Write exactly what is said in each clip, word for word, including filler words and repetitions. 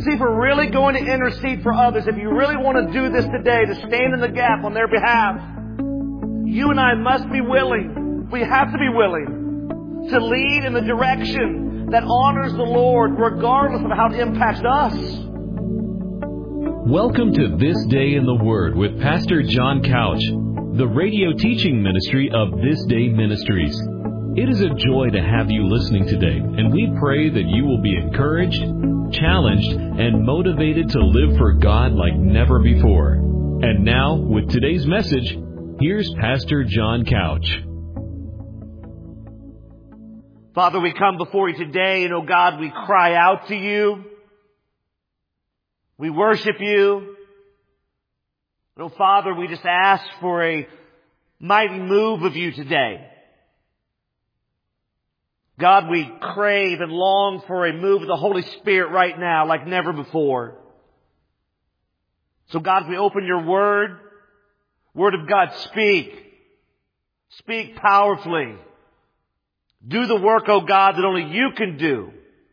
See, if we're really going to intercede for others, if you really want to do this today, to stand in the gap on their behalf, you and I must be willing, we have to be willing, to lead in the direction that honors the Lord, regardless of how it impacts us. Welcome to This Day in the Word with Pastor John Couch, the radio teaching ministry of This Day Ministries. It is a joy to have you listening today, and we pray that you will be encouraged, challenged, and motivated to live for God like never before. And now, with today's message, here's Pastor John Couch. Father, we come before you today, and oh God, we cry out to you. We worship you. And oh Father, we just ask for a mighty move of you today. God, we crave and long for a move of the Holy Spirit right now like never before. So God, we open your word. Word of God, speak. Speak powerfully. Do the work, oh God, that only you can do.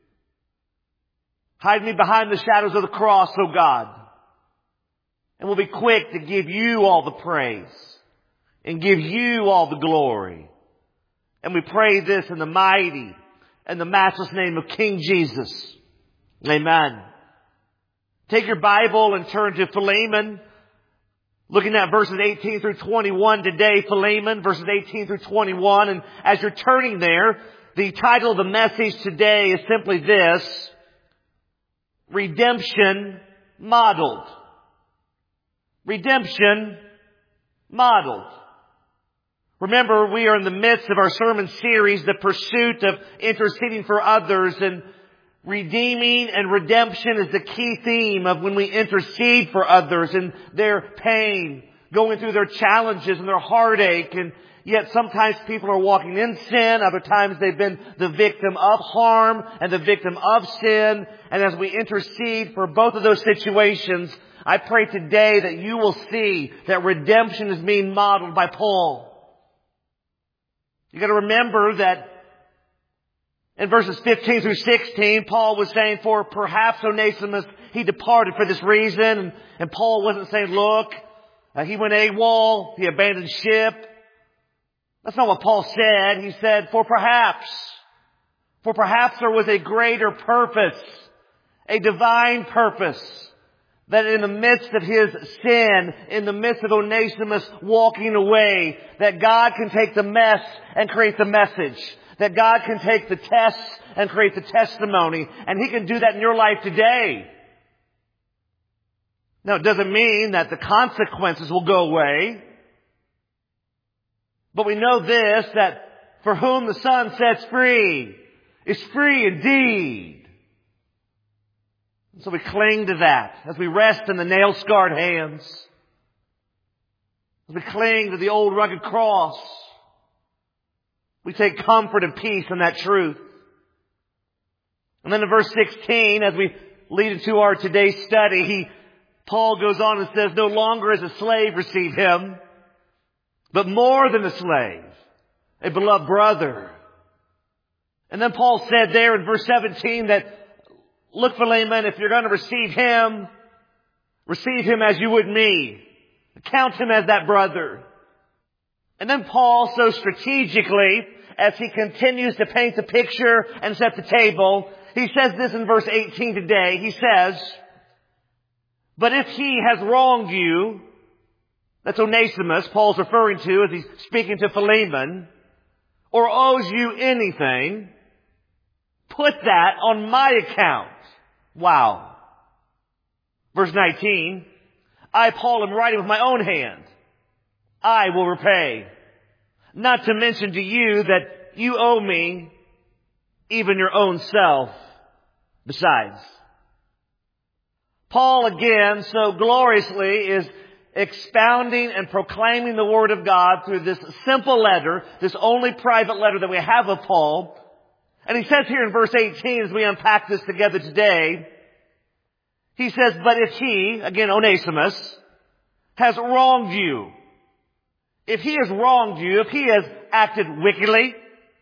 Hide me behind the shadows of the cross, oh God. And we'll be quick to give you all the praise and give you all the glory. And we pray this in the mighty and the matchless name of King Jesus. Amen. Take your Bible and turn to Philemon. Looking at verses eighteen through twenty-one today, Philemon, verses eighteen through twenty-one. And as you're turning there, the title of the message today is simply this: Redemption Modeled. Redemption Modeled. Remember, we are in the midst of our sermon series, The Pursuit of Interceding for Others, and redeeming and redemption is the key theme of when we intercede for others in their pain, going through their challenges and their heartache. And yet sometimes people are walking in sin, other times they've been the victim of harm and the victim of sin. And as we intercede for both of those situations, I pray today that you will see that redemption is being modeled by Paul. You got to remember that in verses fifteen through sixteen, Paul was saying, for perhaps Onesimus, he departed for this reason. And, and Paul wasn't saying, look, uh, he went AWOL, he abandoned ship. That's not what Paul said. He said, for perhaps, for perhaps there was a greater purpose, a divine purpose, that in the midst of his sin, in the midst of Onesimus walking away, that God can take the mess and create the message. That God can take the tests and create the testimony. And He can do that in your life today. Now, it doesn't mean that the consequences will go away. But we know this, that for whom the Son sets free is free indeed. So we cling to that as we rest in the nail-scarred hands. As we cling to the old rugged cross. We take comfort and peace in that truth. And then in verse sixteen, as we lead into our today's study, he, Paul goes on and says, no longer as a slave receive him, but more than a slave, a beloved brother. And then Paul said there in verse seventeen that, look, Philemon, if you're going to receive him, receive him as you would me. Count him as that brother. And then Paul, so strategically, as he continues to paint the picture and set the table, he says this in verse eighteen today. He says, but if he has wronged you, that's Onesimus, Paul's referring to as he's speaking to Philemon, or owes you anything, put that on my account. Wow. Verse nineteen, I, Paul, am writing with my own hand. I will repay. Not to mention to you that you owe me even your own self besides. Paul again so gloriously is expounding and proclaiming the Word of God through this simple letter, this only private letter that we have of Paul. And he says here in verse eighteen, as we unpack this together today, he says, but if he, again Onesimus, has wronged you, if he has wronged you, if he has acted wickedly,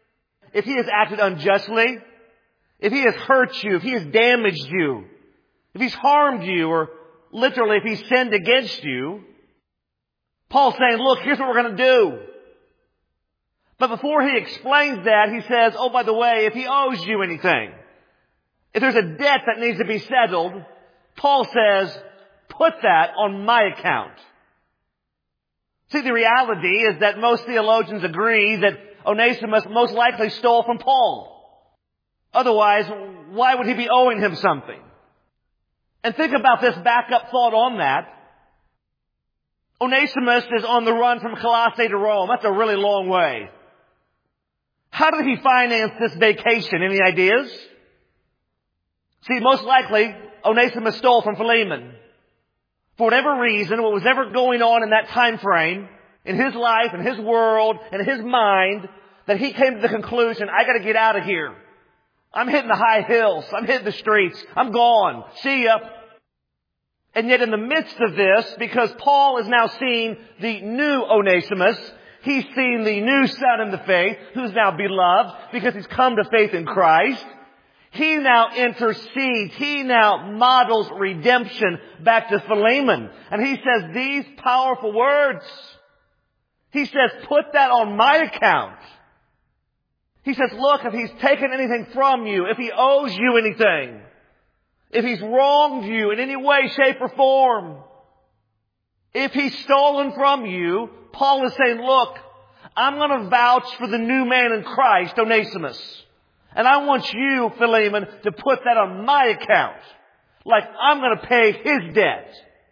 if he has acted unjustly, if he has hurt you, if he has damaged you, if he's harmed you, or literally if he's sinned against you, Paul's saying, look, here's what we're going to do. But before he explains that, he says, oh, by the way, if he owes you anything, if there's a debt that needs to be settled, Paul says, put that on my account. See, the reality is that most theologians agree that Onesimus most likely stole from Paul. Otherwise, why would he be owing him something? And think about this backup thought on that. Onesimus is on the run from Colossae to Rome. That's a really long way. How did he finance this vacation? Any ideas? See, most likely, Onesimus stole from Philemon. For whatever reason, what was ever going on in that time frame, in his life, in his world, in his mind, that he came to the conclusion, I gotta get out of here. I'm hitting the high hills. I'm hitting the streets. I'm gone. See ya. And yet in the midst of this, because Paul is now seeing the new Onesimus, he's seen the new son in the faith, who's now beloved, because he's come to faith in Christ. He now intercedes. He now models redemption back to Philemon. And he says these powerful words. He says, put that on my account. He says, look, if he's taken anything from you, if he owes you anything, if he's wronged you in any way, shape, or form, if he's stolen from you, Paul is saying, look, I'm going to vouch for the new man in Christ, Onesimus. And I want you, Philemon, to put that on my account. Like I'm going to pay his debt.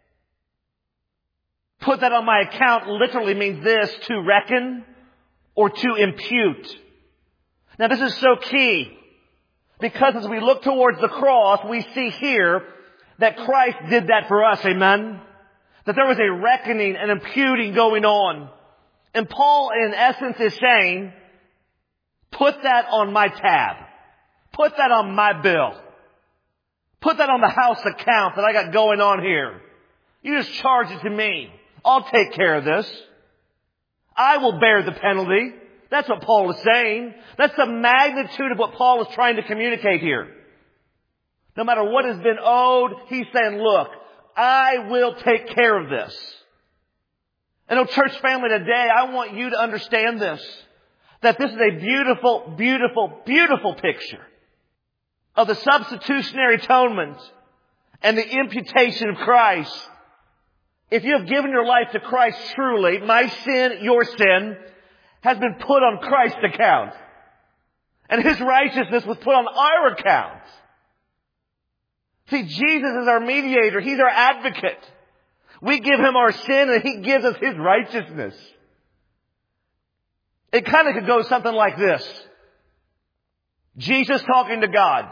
Put that on my account literally means this, to reckon or to impute. Now this is so key. Because as we look towards the cross, we see here that Christ did that for us. Amen? That there was a reckoning and imputing going on. And Paul, in essence, is saying, put that on my tab. Put that on my bill. Put that on the house account that I got going on here. You just charge it to me. I'll take care of this. I will bear the penalty. That's what Paul is saying. That's the magnitude of what Paul is trying to communicate here. No matter what has been owed, he's saying, look, I will take care of this. And oh, church family, today, I want you to understand this. That this is a beautiful, beautiful, beautiful picture of the substitutionary atonement and the imputation of Christ. If you have given your life to Christ truly, my sin, your sin, has been put on Christ's account. And his righteousness was put on our account. See, Jesus is our mediator. He's our advocate. We give him our sin and he gives us his righteousness. It kind of could go something like this. Jesus talking to God.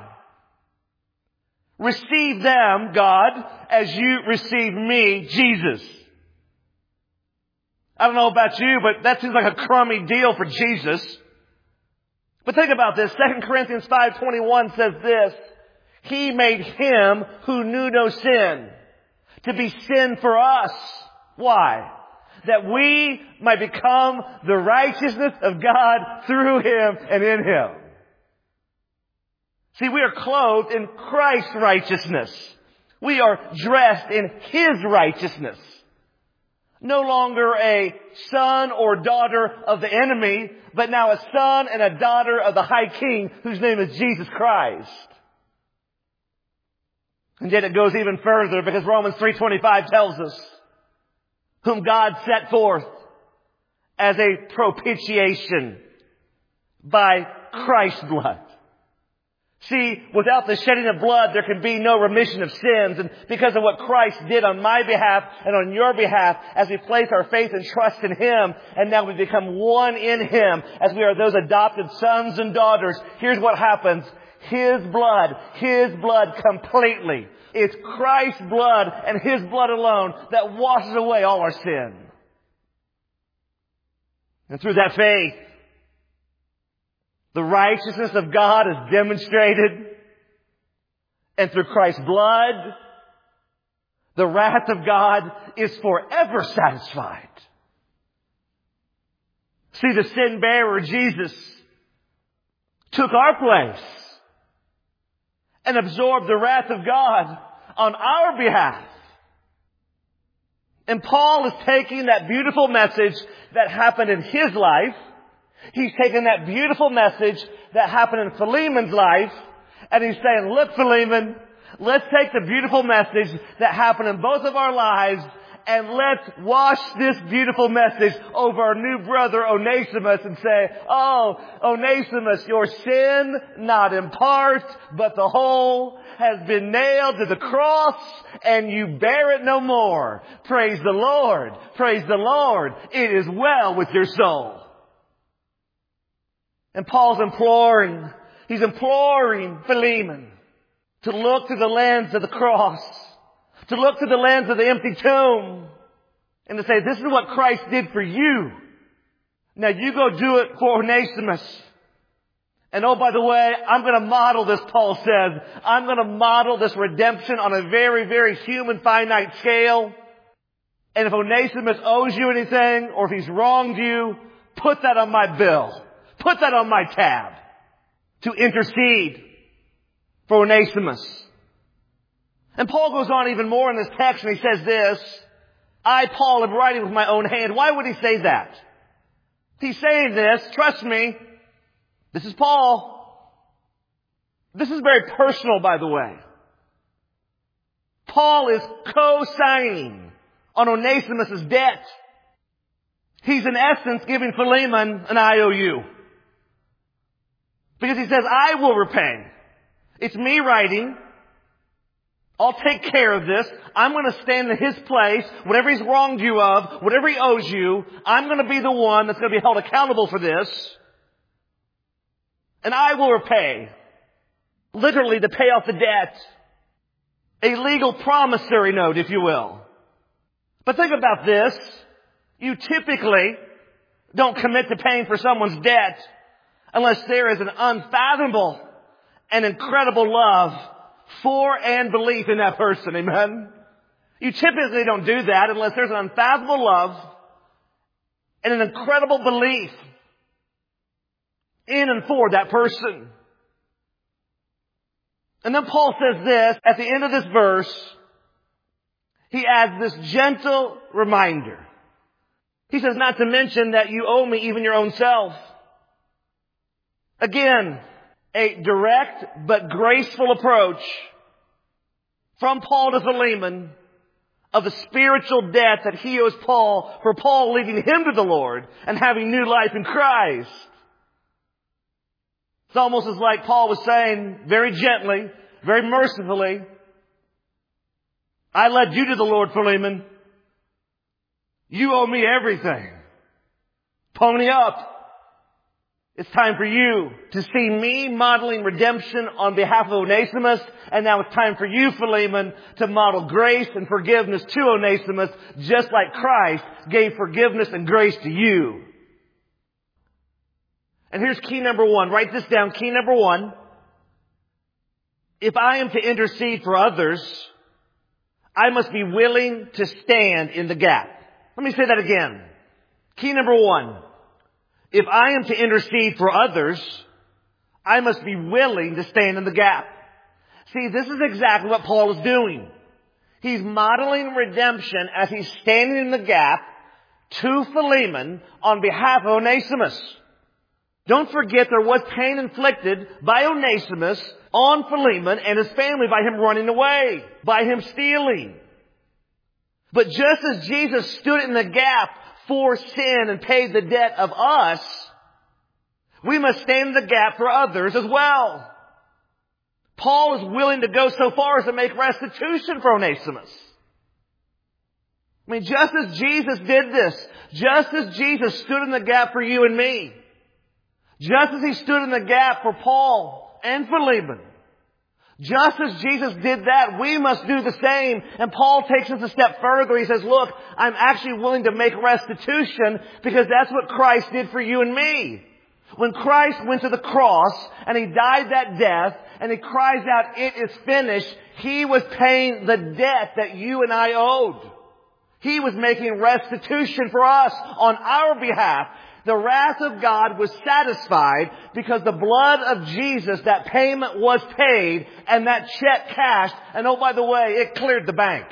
Receive them, God, as you receive me, Jesus. I don't know about you, but that seems like a crummy deal for Jesus. But think about this. Second Corinthians five twenty-one says this. He made him who knew no sin to be sin for us. Why? That we might become the righteousness of God through him and in him. See, we are clothed in Christ's righteousness. We are dressed in his righteousness. No longer a son or daughter of the enemy, but now a son and a daughter of the high king whose name is Jesus Christ. And yet it goes even further because Romans three twenty-five tells us, whom God set forth as a propitiation by Christ's blood. See, without the shedding of blood, there can be no remission of sins. And because of what Christ did on my behalf and on your behalf, as we place our faith and trust in him, and now we become one in him, as we are those adopted sons and daughters, here's what happens. His blood, his blood completely. It's Christ's blood and his blood alone that washes away all our sin. And through that faith, the righteousness of God is demonstrated. And through Christ's blood, the wrath of God is forever satisfied. See, the sin bearer, Jesus, took our place and absorbed the wrath of God on our behalf. And Paul is taking that beautiful message that happened in his life. He's taking that beautiful message that happened in Philemon's life. And he's saying, look, Philemon, let's take the beautiful message that happened in both of our lives and let's wash this beautiful message over our new brother Onesimus and say, oh, Onesimus, your sin, not in part, but the whole, has been nailed to the cross and you bear it no more. Praise the Lord. Praise the Lord. It is well with your soul. And Paul's imploring, he's imploring Philemon to look through the lens of the cross, to look through the lens of the empty tomb, and to say, this is what Christ did for you. Now you go do it for Onesimus. And oh, by the way, I'm going to model this, Paul says. I'm going to model this redemption on a very, very human, finite scale. And if Onesimus owes you anything, or if he's wronged you, put that on my bill. Put that on my tab to intercede for Onesimus. And Paul goes on even more in this text and he says this, I, Paul, am writing with my own hand. Why would he say that? He's saying this, trust me, this is Paul. This is very personal, by the way. Paul is co-signing on Onesimus' debt. He's in essence giving Philemon an I O U. Because he says, I will repay. It's me writing. I'll take care of this. I'm going to stand in his place. Whatever he's wronged you of, whatever he owes you, I'm going to be the one that's going to be held accountable for this. And I will repay. Literally to pay off the debt. A legal promissory note, if you will. But think about this. You typically don't commit to paying for someone's debt unless there is an unfathomable and incredible love for and belief in that person. Amen? You typically don't do that unless there's an unfathomable love and an incredible belief in and for that person. And then Paul says this, at the end of this verse, he adds this gentle reminder. He says, not to mention that you owe me even your own self. Again, a direct but graceful approach from Paul to Philemon of the spiritual debt that he owes Paul for Paul leading him to the Lord and having new life in Christ. It's almost as like Paul was saying very gently, very mercifully, I led you to the Lord, Philemon. You owe me everything. Pony up. It's time for you to see me modeling redemption on behalf of Onesimus. And now it's time for you, Philemon, to model grace and forgiveness to Onesimus, just like Christ gave forgiveness and grace to you. And here's key number one. Write this down. Key number one. If I am to intercede for others, I must be willing to stand in the gap. Let me say that again. Key number one. If I am to intercede for others, I must be willing to stand in the gap. See, this is exactly what Paul is doing. He's modeling redemption as he's standing in the gap to Philemon on behalf of Onesimus. Don't forget there was pain inflicted by Onesimus on Philemon and his family by him running away, by him stealing. But just as Jesus stood in the gap for sin and paid the debt of us, we must stand in the gap for others as well. Paul is willing to go so far as to make restitution for Onesimus. I mean, just as Jesus did this, just as Jesus stood in the gap for you and me, just as he stood in the gap for Paul and Philemon, just as Jesus did that, we must do the same. And Paul takes us a step further. He says, look, I'm actually willing to make restitution because that's what Christ did for you and me. When Christ went to the cross and he died that death and he cries out, it is finished, he was paying the debt that you and I owed. He was making restitution for us on our behalf. The wrath of God was satisfied because the blood of Jesus, that payment was paid and that check cashed. And oh, by the way, it cleared the bank.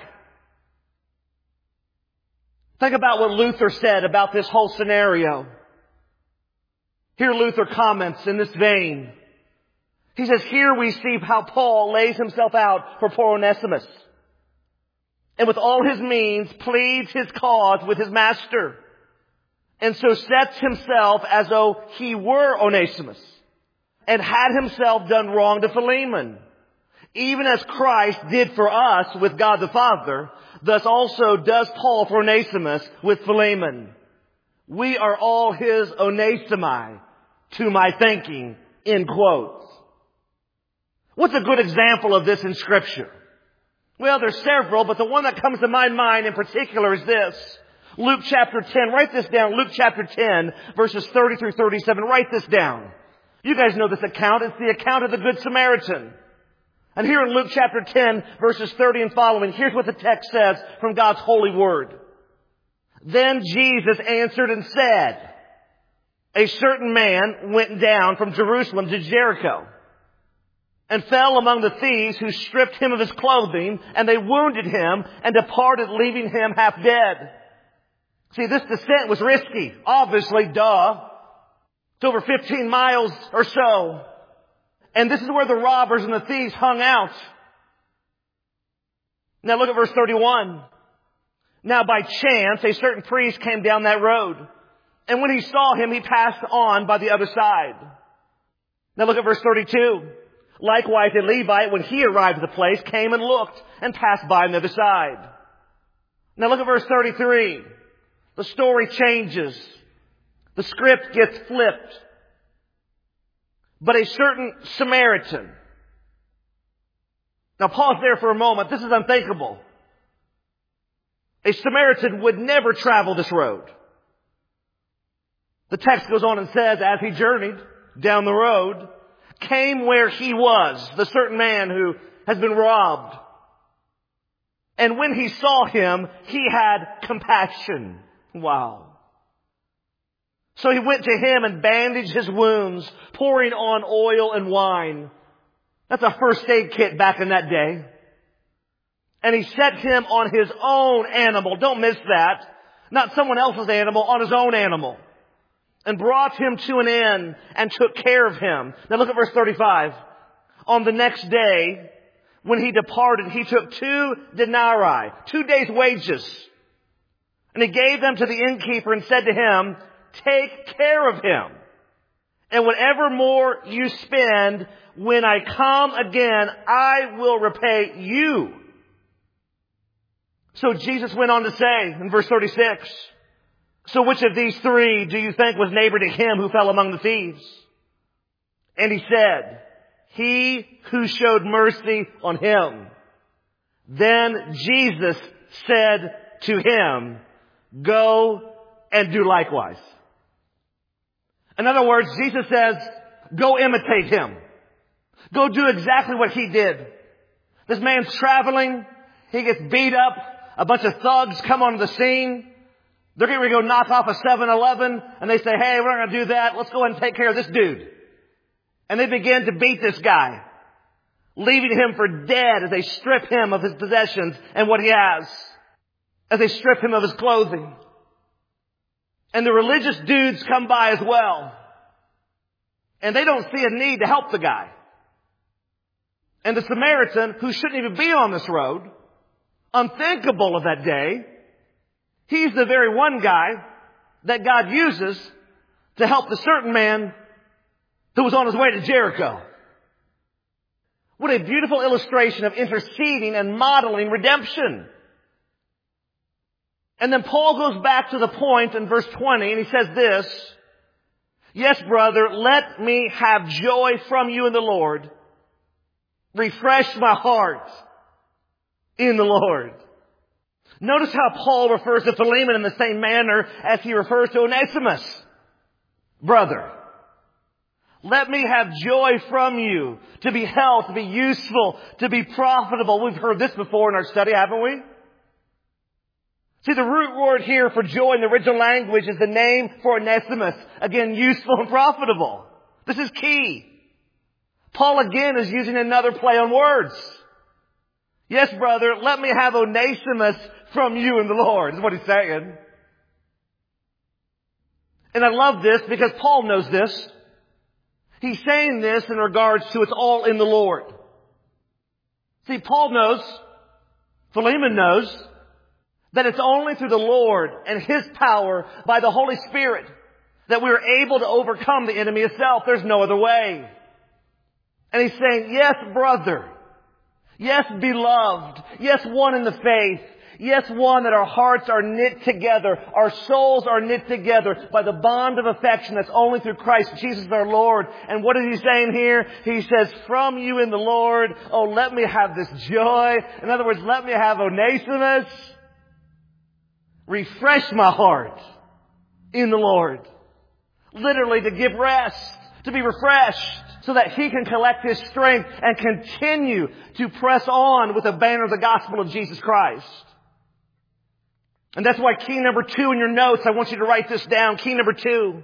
Think about what Luther said about this whole scenario. Here Luther comments in this vein. He says, here we see how Paul lays himself out for poor Onesimus. And with all his means pleads his cause with his master. And so sets himself as though he were Onesimus and had himself done wrong to Philemon. Even as Christ did for us with God the Father, thus also does Paul for Onesimus with Philemon. We are all his Onesimi, to my thinking, in quotes. What's a good example of this in Scripture? Well, there's several, but the one that comes to my mind in particular is this. Luke chapter ten. Write this down. Luke chapter ten, verses thirty through thirty-seven. Write this down. You guys know this account. It's the account of the Good Samaritan. And here in Luke chapter ten, verses thirty and following, here's what the text says from God's holy word. Then Jesus answered and said, a certain man went down from Jerusalem to Jericho and fell among the thieves, who stripped him of his clothing, and they wounded him and departed, leaving him half dead. See, this descent was risky. Obviously, duh. It's over fifteen miles or so. And this is where the robbers and the thieves hung out. Now look at verse thirty-one. Now by chance, a certain priest came down that road. And when he saw him, he passed on by the other side. Now look at verse thirty-two. Likewise, a Levite, when he arrived at the place, came and looked and passed by on the other side. Now look at verse thirty-three. The story changes. The script gets flipped. But a certain Samaritan. Now pause there for a moment. This is unthinkable. A Samaritan would never travel this road. The text goes on and says, as he journeyed down the road, came where he was, the certain man who has been robbed. And when he saw him, he had compassion. Wow. So he went to him and bandaged his wounds, pouring on oil and wine. That's a first aid kit back in that day. And he set him on his own animal. Don't miss that. Not someone else's animal, on his own animal. And brought him to an inn and took care of him. Now look at verse thirty-five. On the next day, when he departed, he took two denarii, two days' wages. And he gave them to the innkeeper and said to him, take care of him. And whatever more you spend, when I come again, I will repay you. So Jesus went on to say in verse thirty-six, so which of these three do you think was neighbor to him who fell among the thieves? And he said, he who showed mercy on him. Then Jesus said to him, go and do likewise. In other words, Jesus says, go imitate him. Go do exactly what he did. This man's traveling. He gets beat up. A bunch of thugs come onto the scene. They're getting ready to go knock off a seven eleven. And they say, hey, we're not going to do that. Let's go ahead and take care of this dude. And they begin to beat this guy, leaving him for dead as they strip him of his possessions and what he has, as they strip him of his clothing. And the religious dudes come by as well. And they don't see a need to help the guy. And the Samaritan, who shouldn't even be on this road, unthinkable of that day, he's the very one guy that God uses to help the certain man who was on his way to Jericho. What a beautiful illustration of interceding and modeling redemption. And then Paul goes back to the point in verse twenty, and he says this, yes, brother, let me have joy from you in the Lord. Refresh my heart in the Lord. Notice how Paul refers to Philemon in the same manner as he refers to Onesimus. Brother, let me have joy from you, to be helped, to be useful, to be profitable. We've heard this before in our study, haven't we? See, the root word here for joy in the original language is the name for Onesimus. Again, useful and profitable. This is key. Paul again is using another play on words. Yes, brother, let me have Onesimus from you in the Lord, is what he's saying. And I love this because Paul knows this. He's saying this in regards to it's all in the Lord. See, Paul knows, Philemon knows, that it's only through the Lord and His power by the Holy Spirit that we are able to overcome the enemy of self. There's no other way. And he's saying, yes, brother. Yes, beloved. Yes, one in the faith. Yes, one that our hearts are knit together. Our souls are knit together by the bond of affection that's only through Christ Jesus our Lord. And what is he saying here? He says, from you in the Lord, oh, let me have this joy. In other words, let me have Onesimus. Refresh my heart in the Lord. Literally to give rest, to be refreshed, so that he can collect his strength and continue to press on with the banner of the gospel of Jesus Christ. And that's why key number two in your notes, I want you to write this down. Key number two.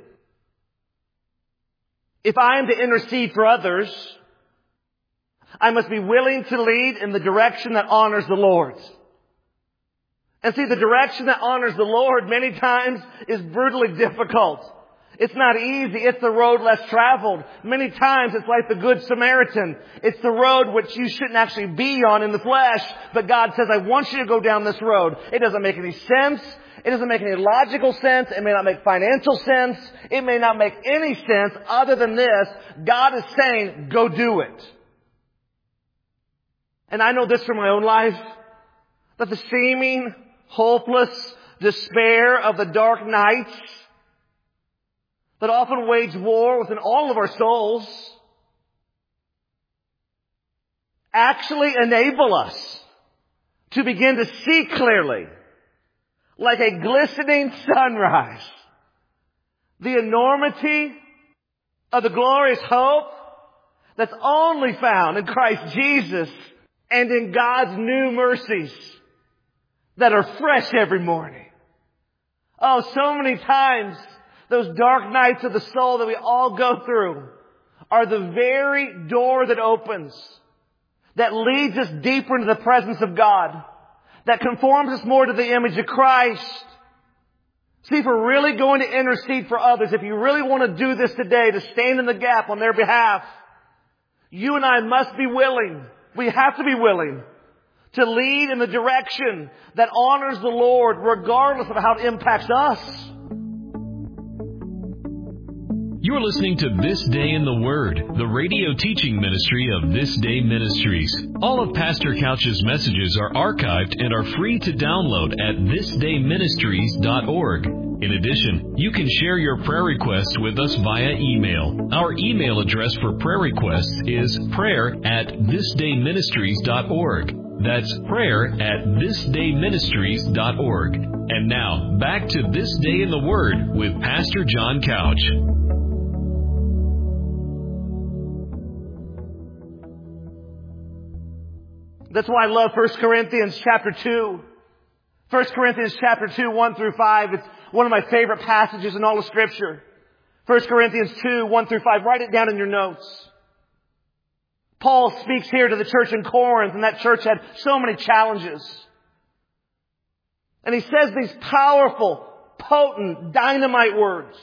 If I am to intercede for others, I must be willing to lead in the direction that honors the Lord. And see, the direction that honors the Lord many times is brutally difficult. It's not easy. It's the road less traveled. Many times it's like the Good Samaritan. It's the road which you shouldn't actually be on in the flesh. But God says, I want you to go down this road. It doesn't make any sense. It doesn't make any logical sense. It may not make financial sense. It may not make any sense other than this. God is saying, go do it. And I know this from my own life, that the seeming hopeless despair of the dark nights that often wage war within all of our souls actually enable us to begin to see clearly, like a glistening sunrise, the enormity of the glorious hope that's only found in Christ Jesus and in God's new mercies that are fresh every morning. Oh, so many times those dark nights of the soul that we all go through are the very door that opens, that leads us deeper into the presence of God, that conforms us more to the image of Christ. See, if we're really going to intercede for others, if you really want to do this today, to stand in the gap on their behalf, you and I must be willing, we have to be willing, to lead in the direction that honors the Lord regardless of how it impacts us. You're listening to This Day in the Word, the radio teaching ministry of This Day Ministries. All of Pastor Couch's messages are archived and are free to download at this day ministries dot org. In addition, you can share your prayer requests with us via email. Our email address for prayer requests is prayer at this day ministries dot org. That's prayer at this day ministries dot org. And now, back to This Day in the Word with Pastor John Couch. That's why I love First Corinthians chapter two. First Corinthians chapter two, one through five. It's one of my favorite passages in all of Scripture. First Corinthians two, one through five. Write it down in your notes. Paul speaks here to the church in Corinth, and that church had so many challenges. And he says these powerful, potent, dynamite words.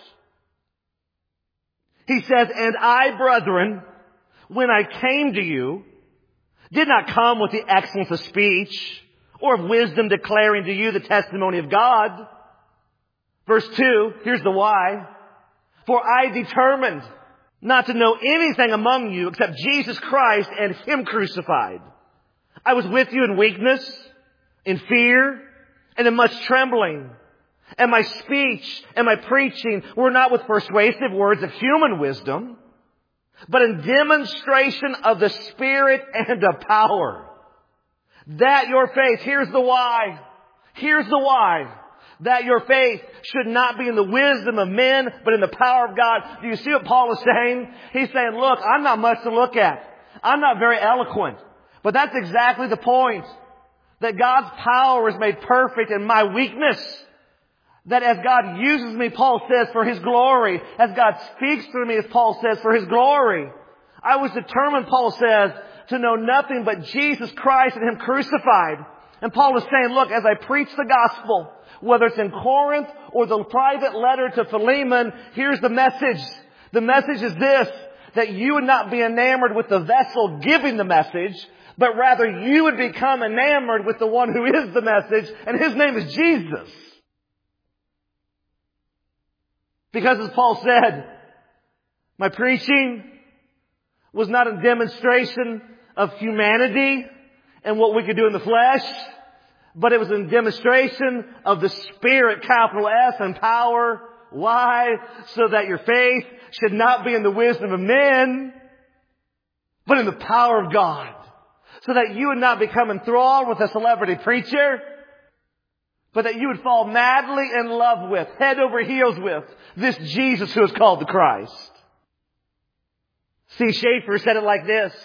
He says, and I, brethren, when I came to you, did not come with the excellence of speech or of wisdom declaring to you the testimony of God. Verse two, here's the why. For I determined not to know anything among you except Jesus Christ and Him crucified. I was with you in weakness, in fear, and in much trembling. And my speech and my preaching were not with persuasive words of human wisdom, but in demonstration of the Spirit and of power. That your faith, here's the why. Here's the why. That your faith should not be in the wisdom of men, but in the power of God. Do you see what Paul is saying? He's saying, look, I'm not much to look at. I'm not very eloquent. But that's exactly the point. That God's power is made perfect in my weakness. That as God uses me, Paul says, for His glory. As God speaks through me, as Paul says, for His glory. I was determined, Paul says, to know nothing but Jesus Christ and Him crucified. And Paul is saying, look, as I preach the gospel, whether it's in Corinth or the private letter to Philemon, here's the message. The message is this, that you would not be enamored with the vessel giving the message, but rather you would become enamored with the one who is the message, and His name is Jesus. Because as Paul said, my preaching was not a demonstration of humanity and what we could do in the flesh, but it was a demonstration of the Spirit, capital S, and power. Why? So that your faith should not be in the wisdom of men, but in the power of God. So that you would not become enthralled with a celebrity preacher, but that you would fall madly in love with, head over heels with, this Jesus who is called the Christ. C. Schaeffer said it like this.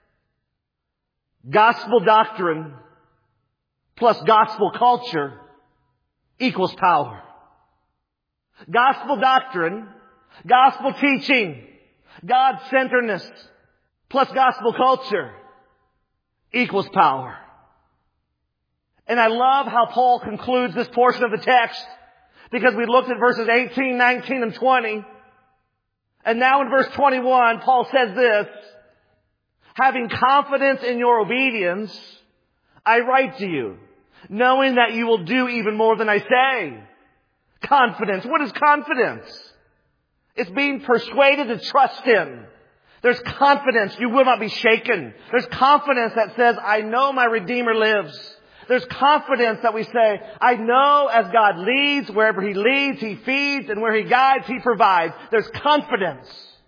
Gospel doctrine plus gospel culture equals power. Gospel doctrine, gospel teaching, God-centeredness plus gospel culture equals power. And I love how Paul concludes this portion of the text, because we looked at verses eighteen, nineteen, and twenty. And now in verse twenty-one, Paul says this, having confidence in your obedience, I write to you, knowing that you will do even more than I say. Confidence. What is confidence? It's being persuaded to trust Him. There's confidence. You will not be shaken. There's confidence that says, I know my Redeemer lives. There's confidence that we say, I know as God leads, wherever He leads, He feeds, and where He guides, He provides. There's confidence.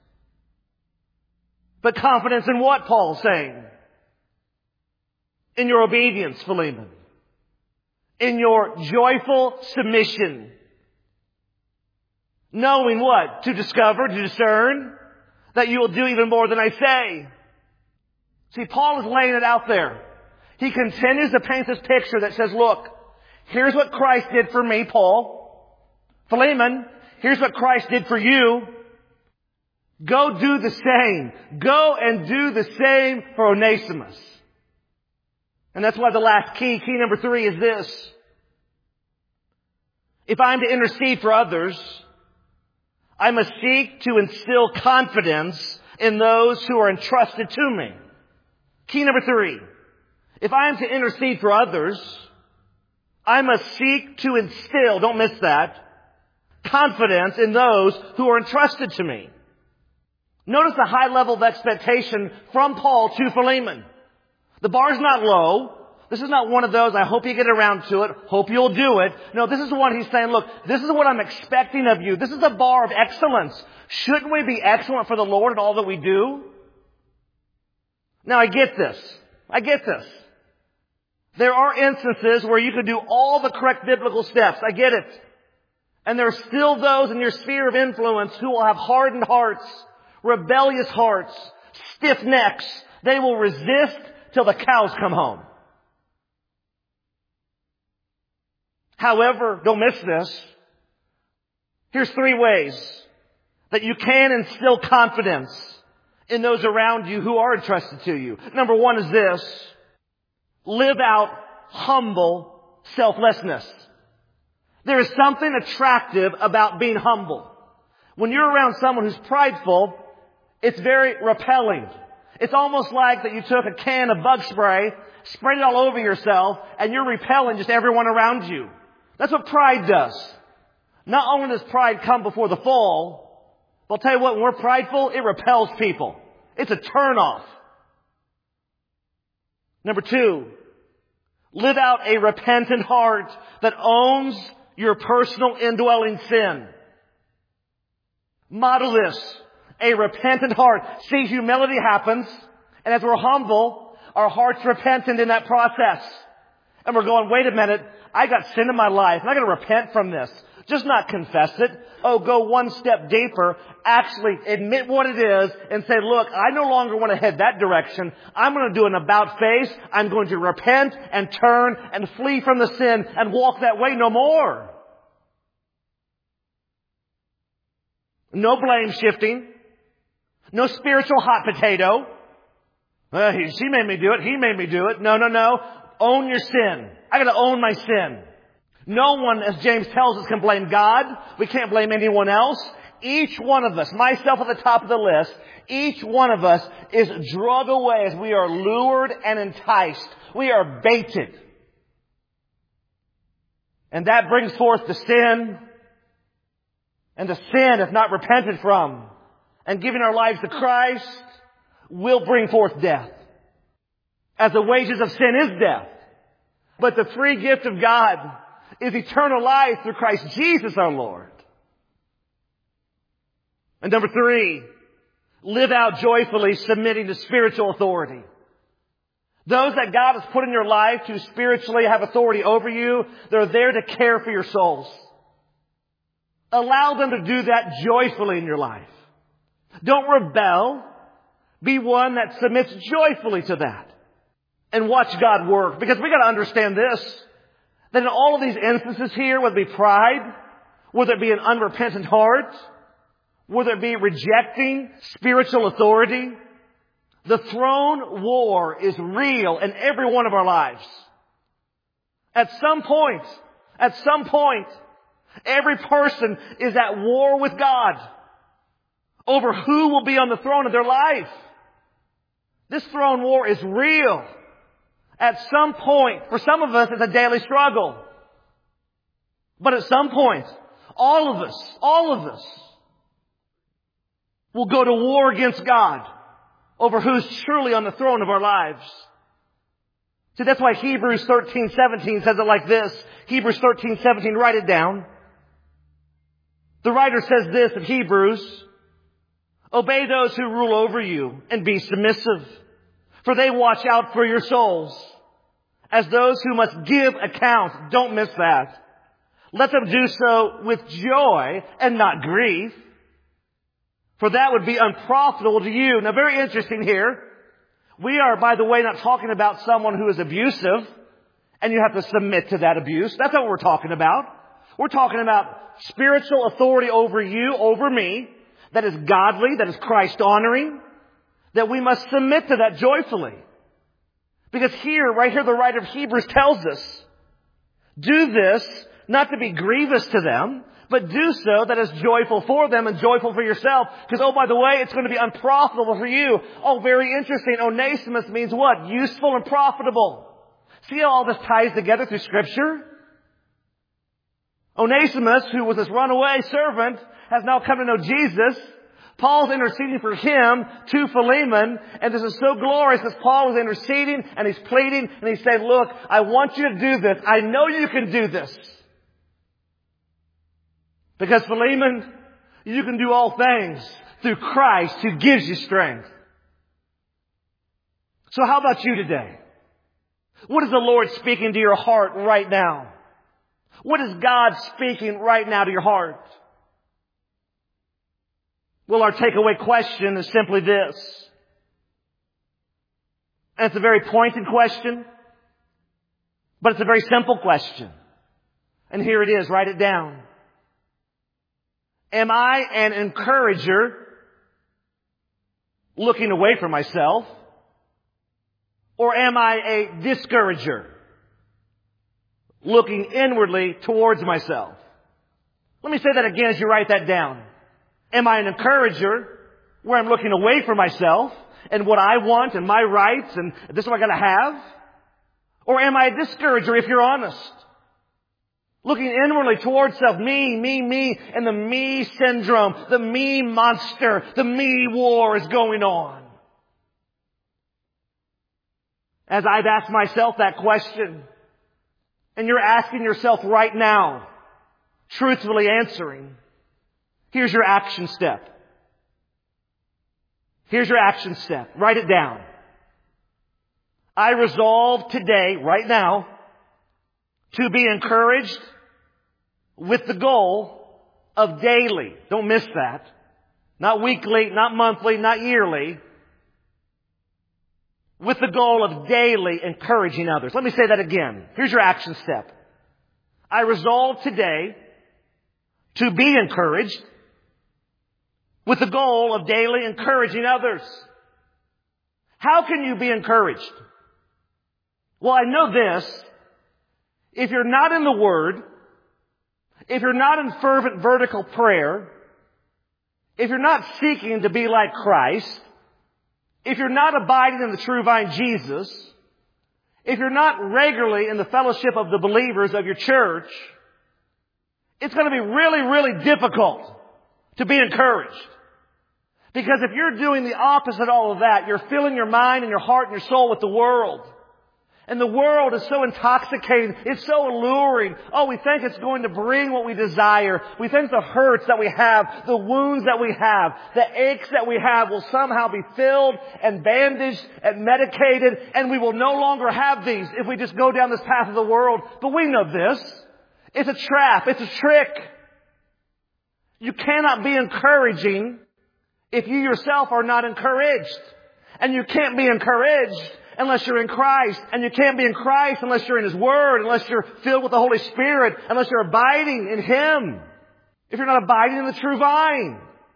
But confidence in what, Paul's saying? In your obedience, Philemon. In your joyful submission. Knowing what? To discover, to discern, that you will do even more than I say. See, Paul is laying it out there. He continues to paint this picture that says, look, here's what Christ did for me, Paul. Philemon, here's what Christ did for you. Go do the same. Go and do the same for Onesimus. And that's why the last key, key number three, is this. If I'm to intercede for others, I must seek to instill confidence in those who are entrusted to me. Key number three. If I am to intercede for others, I must seek to instill, don't miss that, confidence in those who are entrusted to me. Notice the high level of expectation from Paul to Philemon. The bar's not low. This is not one of those, I hope you get around to it, hope you'll do it. No, this is the one he's saying, look, this is what I'm expecting of you. This is a bar of excellence. Shouldn't we be excellent for the Lord in all that we do? Now, I get this. I get this. There are instances where you can do all the correct biblical steps. I get it. And there are still those in your sphere of influence who will have hardened hearts, rebellious hearts, stiff necks. They will resist till the cows come home. However, don't miss this. Here's three ways that you can instill confidence in those around you who are entrusted to you. Number one is this. Live out humble selflessness. There is something attractive about being humble. When you're around someone who's prideful, it's very repelling. It's almost like that you took a can of bug spray, sprayed it all over yourself, and you're repelling just everyone around you. That's what pride does. Not only does pride come before the fall, but I'll tell you what, when we're prideful, it repels people. It's a turnoff. Number two, live out a repentant heart that owns your personal indwelling sin. Model this. A repentant heart. See, humility happens, and as we're humble, our heart's repentant in that process. And we're going, wait a minute, I got sin in my life, and I got to repent from this. Just not confess it. Oh, go one step deeper. Actually admit what it is and say, look, I no longer want to head that direction. I'm going to do an about face. I'm going to repent and turn and flee from the sin and walk that way no more. No blame shifting. No spiritual hot potato. Uh, he, she made me do it. He made me do it. No, no, no. Own your sin. I got to own my sin. No one, as James tells us, can blame God. We can't blame anyone else. Each one of us, myself at the top of the list, each one of us is dragged away as we are lured and enticed. We are baited. And that brings forth the sin. And the sin, if not repented from, and giving our lives to Christ, will bring forth death. As the wages of sin is death. But the free gift of God is eternal life through Christ Jesus our Lord. And number three, live out joyfully submitting to spiritual authority. Those that God has put in your life to spiritually have authority over you, they're there to care for your souls. Allow them to do that joyfully in your life. Don't rebel. Be one that submits joyfully to that. And watch God work. Because we got to understand this. That in all of these instances here, whether it be pride, whether it be an unrepentant heart, whether it be rejecting spiritual authority, the throne war is real in every one of our lives. At some point, at some point, every person is at war with God over who will be on the throne of their life. This throne war is real. At some point, for some of us, it's a daily struggle. But at some point, all of us, all of us will go to war against God over who's truly on the throne of our lives. See, that's why Hebrews thirteen seventeen says it like this. Hebrews thirteen seventeen, write it down. The writer says this in Hebrews, obey those who rule over you and be submissive, for they watch out for your souls as those who must give account. Don't miss that. Let them do so with joy and not grief, for that would be unprofitable to you. Now, very interesting here. We are, by the way, not talking about someone who is abusive and you have to submit to that abuse. That's not what we're talking about. We're talking about spiritual authority over you, over me, that is godly, that is Christ-honoring, that we must submit to that joyfully. Because here, right here, the writer of Hebrews tells us, do this not to be grievous to them, but do so that is joyful for them and joyful for yourself. Because, oh, by the way, it's going to be unprofitable for you. Oh, very interesting. Onesimus means what? Useful and profitable. See how all this ties together through Scripture? Onesimus, who was this runaway servant, has now come to know Jesus. Paul's interceding for him to Philemon, and this is so glorious as Paul is interceding and he's pleading and he's saying, look, I want you to do this. I know you can do this. Because Philemon, you can do all things through Christ who gives you strength. So how about you today? What is the Lord speaking to your heart right now? What is God speaking right now to your heart? Well, our takeaway question is simply this. And it's a very pointed question, but it's a very simple question. And here it is. Write it down. Am I an encourager looking away from myself? Or am I a discourager looking inwardly towards myself? Let me say that again as you write that down. Am I an encourager where I'm looking away from myself and what I want and my rights and this is what I got to have? Or am I a discourager if you're honest? Looking inwardly towards self, me, me, me, and the me syndrome, the me monster, the me war is going on. As I've asked myself that question, and you're asking yourself right now, truthfully answering, here's your action step. Here's your action step. Write it down. I resolve today, right now, to be encouraged, with the goal of daily. Don't miss that. Not weekly, not monthly, not yearly. With the goal of daily encouraging others. Let me say that again. Here's your action step. I resolve today to be encouraged with the goal of daily encouraging others. How can you be encouraged? Well, I know this. If you're not in the Word, if you're not in fervent vertical prayer, if you're not seeking to be like Christ, if you're not abiding in the true vine, Jesus, if you're not regularly in the fellowship of the believers of your church, it's going to be really, really difficult to be encouraged. Because if you're doing the opposite of all of that, you're filling your mind and your heart and your soul with the world. And the world is so intoxicating. It's so alluring. Oh, we think it's going to bring what we desire. We think the hurts that we have, the wounds that we have, the aches that we have will somehow be filled and bandaged and medicated, and we will no longer have these if we just go down this path of the world. But we know this. It's a trap. It's a trick. You cannot be encouraging if you yourself are not encouraged. And you can't be encouraged unless you're in Christ. And you can't be in Christ unless you're in His Word, unless you're filled with the Holy Spirit, unless you're abiding in Him. If you're not abiding in the true vine.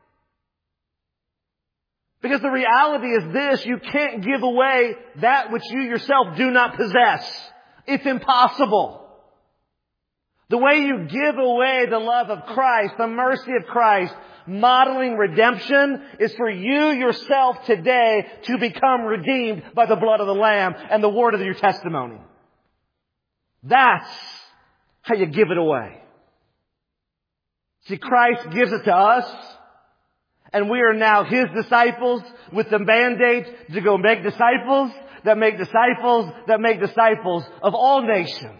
Because the reality is this, you can't give away that which you yourself do not possess. It's impossible. The way you give away the love of Christ, the mercy of Christ, modeling redemption, is for you yourself today to become redeemed by the blood of the Lamb and the word of your testimony. That's how you give it away. See, Christ gives it to us, and we are now His disciples with the mandate to go make disciples that make disciples that make disciples of all nations.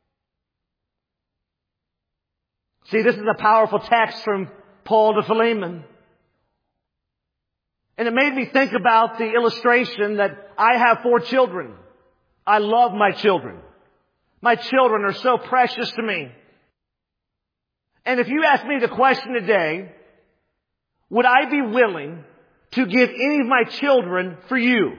See, this is a powerful text from Paul to Philemon. And it made me think about the illustration that I have four children. I love my children. My children are so precious to me. And if you ask me the question today, would I be willing to give any of my children for you?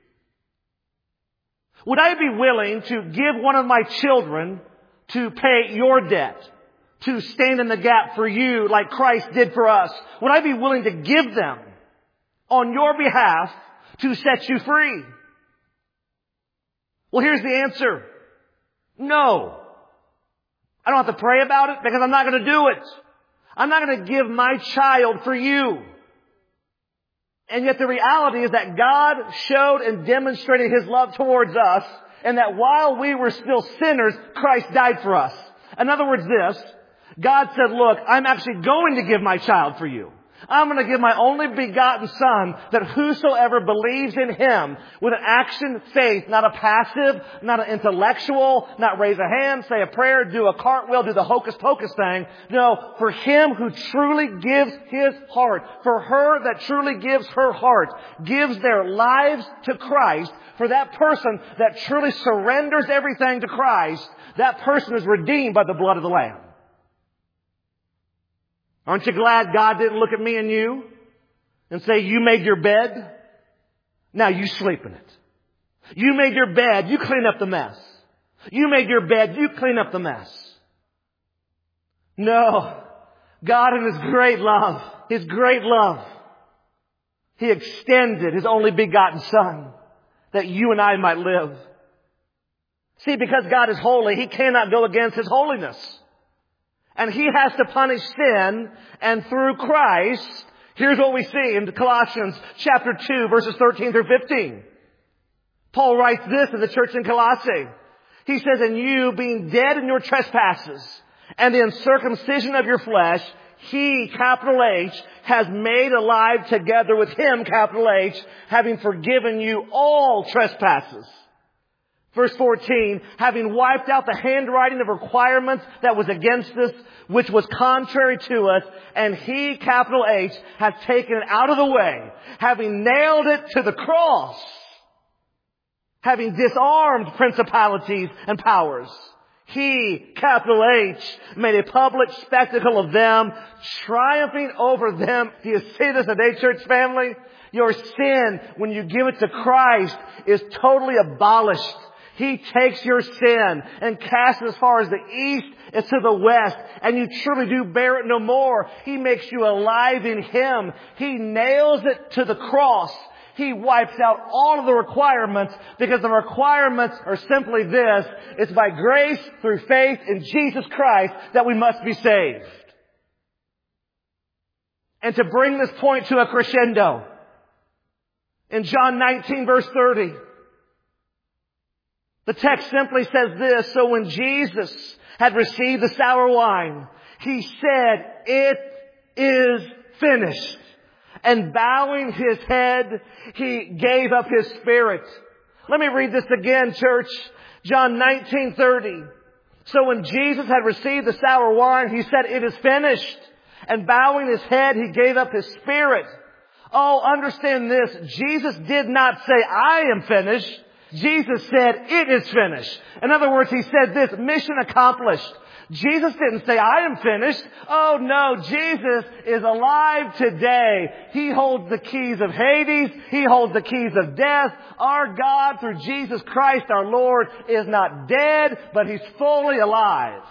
Would I be willing to give one of my children to pay your debt? To stand in the gap for you like Christ did for us? Would I be willing to give them on your behalf to set you free? Well, here's the answer. No. I don't have to pray about it because I'm not going to do it. I'm not going to give my child for you. And yet the reality is that God showed and demonstrated His love towards us, and that while we were still sinners, Christ died for us. In other words, this, God said, look, I'm actually going to give my child for you. I'm going to give my only begotten Son, that whosoever believes in Him with an action faith, not a passive, not an intellectual, not raise a hand, say a prayer, do a cartwheel, do the hocus pocus thing. No, for him who truly gives his heart, for her that truly gives her heart, gives their lives to Christ, for that person that truly surrenders everything to Christ, that person is redeemed by the blood of the Lamb. Aren't you glad God didn't look at me and you and say, you made your bed, now you sleep in it. You made your bed, you clean up the mess. You made your bed, you clean up the mess. No. God in His great love, His great love, He extended His only begotten Son that you and I might live. See, because God is holy, He cannot go against His holiness. And He has to punish sin, and through Christ, here's what we see in Colossians chapter two, verses thirteen through fifteen. Paul writes this to the church in Colossae. He says, and you, being dead in your trespasses and the uncircumcision of your flesh, He, capital H, has made alive together with Him, capital H, having forgiven you all trespasses. Verse fourteen, having wiped out the handwriting of requirements that was against us, which was contrary to us, and He, capital H, has taken it out of the way, having nailed it to the cross, having disarmed principalities and powers. He, capital H, made a public spectacle of them, triumphing over them. Do you see this today, church family? Your sin, when you give it to Christ, is totally abolished. He takes your sin and casts it as far as the east as to the west, and you truly do bear it no more. He makes you alive in Him. He nails it to the cross. He wipes out all of the requirements, because the requirements are simply this: it's by grace through faith in Jesus Christ that we must be saved. And to bring this point to a crescendo, in John nineteen verse thirty, the text simply says this: so when Jesus had received the sour wine, He said, "It is finished." And bowing His head, He gave up His spirit. Let me read this again, church. John nineteen thirty. So when Jesus had received the sour wine, He said, "It is finished." And bowing His head, He gave up His spirit. Oh, understand this. Jesus did not say, "I am finished." Jesus said, "It is finished." In other words, He said this: mission accomplished. Jesus didn't say, "I am finished." Oh no, Jesus is alive today. He holds the keys of Hades. He holds the keys of death. Our God, through Jesus Christ our Lord, is not dead, but He's fully alive.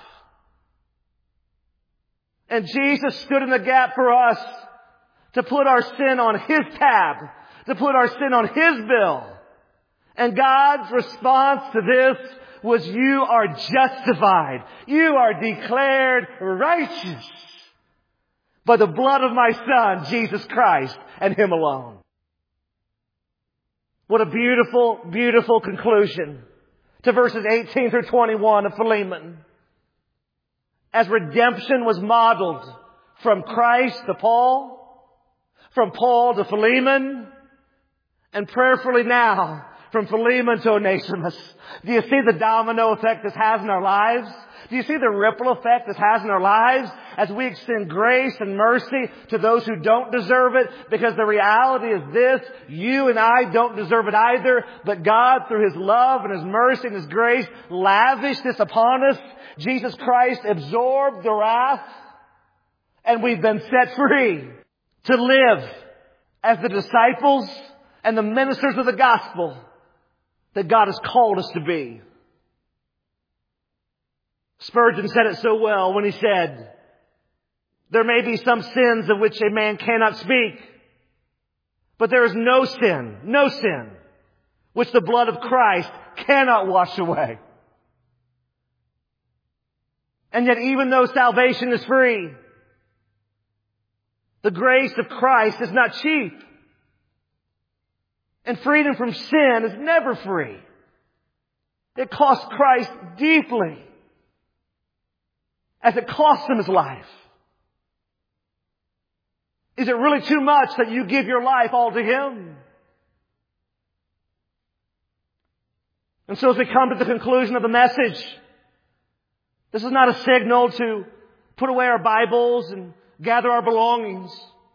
And Jesus stood in the gap for us to put our sin on His tab, to put our sin on His bill. And God's response to this was, you are justified. You are declared righteous by the blood of my Son, Jesus Christ, and Him alone. What a beautiful, beautiful conclusion to verses eighteen through twenty-one of Philemon. As redemption was modeled from Christ to Paul, from Paul to Philemon, and prayerfully now from Philemon to Onesimus. Do you see the domino effect this has in our lives? Do you see the ripple effect this has in our lives as we extend grace and mercy to those who don't deserve it? Because the reality is this: you and I don't deserve it either, but God, through His love and His mercy and His grace, lavished this upon us. Jesus Christ absorbed the wrath, and we've been set free to live as the disciples and the ministers of the gospel that God has called us to be. Spurgeon said it so well when he said, there may be some sins of which a man cannot speak, but there is no sin, no sin, which the blood of Christ cannot wash away. And yet, even though salvation is free, the grace of Christ is not cheap. And freedom from sin is never free. It cost Christ deeply, as it cost Him His life. Is it really too much that you give your life all to Him? And so as we come to the conclusion of the message, this is not a signal to put away our Bibles and gather our belongings.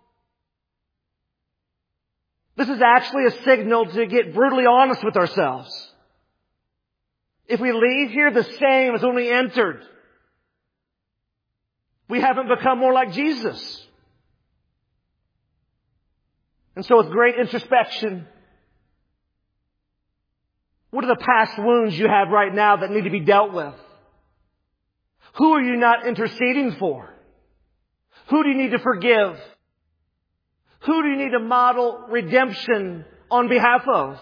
This is actually a signal to get brutally honest with ourselves. If we leave here the same as when we entered, we haven't become more like Jesus. And so with great introspection, what are the past wounds you have right now that need to be dealt with? Who are you not interceding for? Who do you need to forgive? Who do you need to model redemption on behalf of?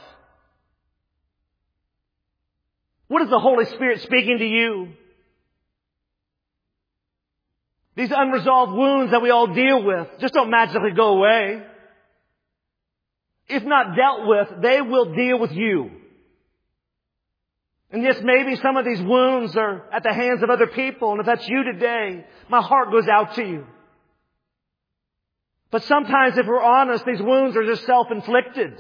What is the Holy Spirit speaking to you? These unresolved wounds that we all deal with just don't magically go away. If not dealt with, they will deal with you. And yes, maybe some of these wounds are at the hands of other people. And if that's you today, my heart goes out to you. But sometimes, if we're honest, these wounds are just self-inflicted.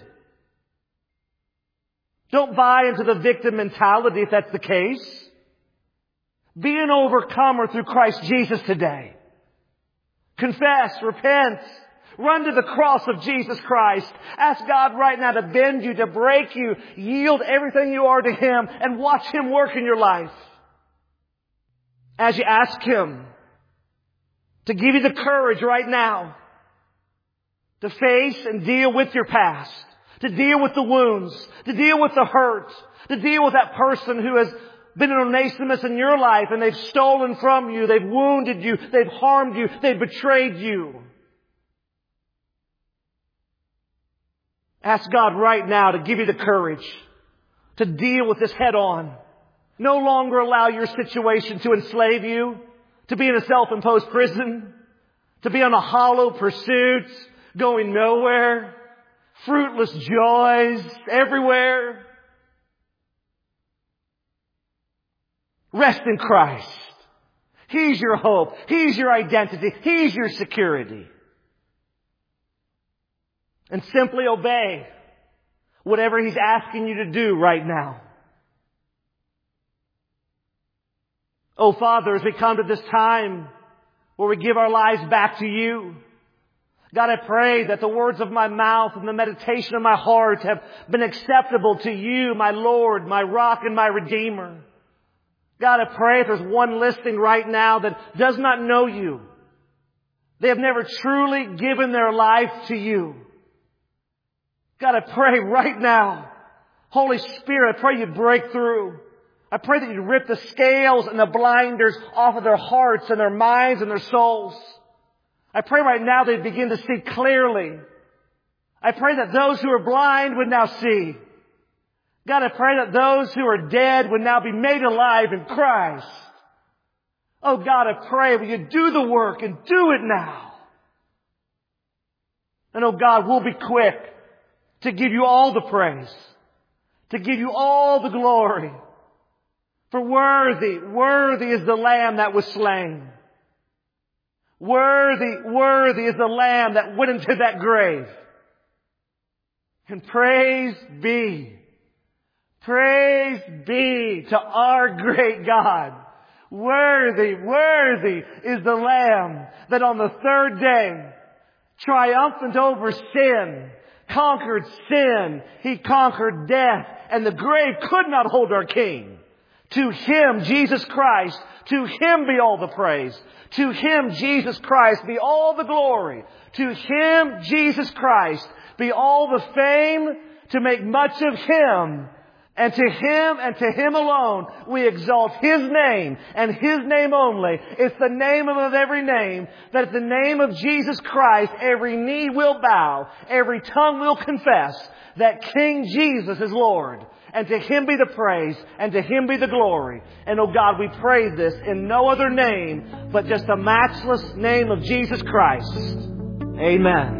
Don't buy into the victim mentality if that's the case. Be an overcomer through Christ Jesus today. Confess, repent, run to the cross of Jesus Christ. Ask God right now to bend you, to break you, yield everything you are to Him, and watch Him work in your life. as you ask Him to give you the courage right now to face and deal with your past, to deal with the wounds, to deal with the hurt, to deal with that person who has been an Onesimus in your life and they've stolen from you, they've wounded you, they've harmed you, they've betrayed you. Ask God right now to give you the courage to deal with this head on. No longer allow your situation to enslave you, to be in a self-imposed prison, to be on a hollow pursuit, going nowhere, fruitless joys everywhere. Rest in Christ. He's your hope. He's your identity. He's your security. And simply obey whatever He's asking you to do right now. Oh, Father, as we come to this time where we give our lives back to You, God, I pray that the words of my mouth and the meditation of my heart have been acceptable to You, my Lord, my rock and my Redeemer. God, I pray if there's one listening right now that does not know You, they have never truly given their life to You. God, I pray right now, Holy Spirit, I pray You'd break through. I pray that You'd rip the scales and the blinders off of their hearts and their minds and their souls. I pray right now they'd begin to see clearly. I pray that those who are blind would now see. God, I pray that those who are dead would now be made alive in Christ. Oh God, I pray will You do the work and do it now. And oh God, we'll be quick to give You all the praise, to give You all the glory. For worthy, worthy is the Lamb that was slain. Worthy, worthy is the Lamb that went into that grave. And praise be, praise be to our great God. Worthy, worthy is the Lamb that on the third day, triumphant over sin, conquered sin. He conquered death, and the grave could not hold our King. To Him, Jesus Christ, to Him be all the praise. To Him, Jesus Christ, be all the glory. To Him, Jesus Christ, be all the fame, to make much of Him. And to Him and to Him alone we exalt His name and His name only. It's the name above every name, that at the name of Jesus Christ every knee will bow, every tongue will confess that King Jesus is Lord. And to Him be the praise, and to Him be the glory. And oh God, we pray this in no other name but just the matchless name of Jesus Christ. Amen.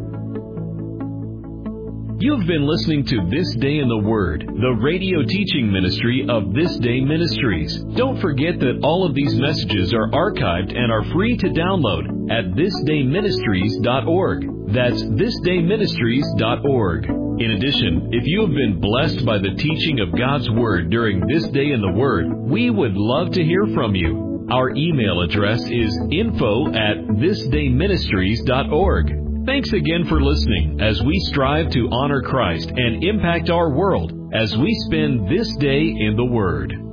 You've been listening to This Day in the Word, the radio teaching ministry of This Day Ministries. Don't forget that all of these messages are archived and are free to download at this day ministries dot org. That's this day ministries dot org. In addition, if you have been blessed by the teaching of God's Word during This Day in the Word, we would love to hear from you. Our email address is info at this day ministries dot org. Thanks again for listening as we strive to honor Christ and impact our world as we spend this day in the Word.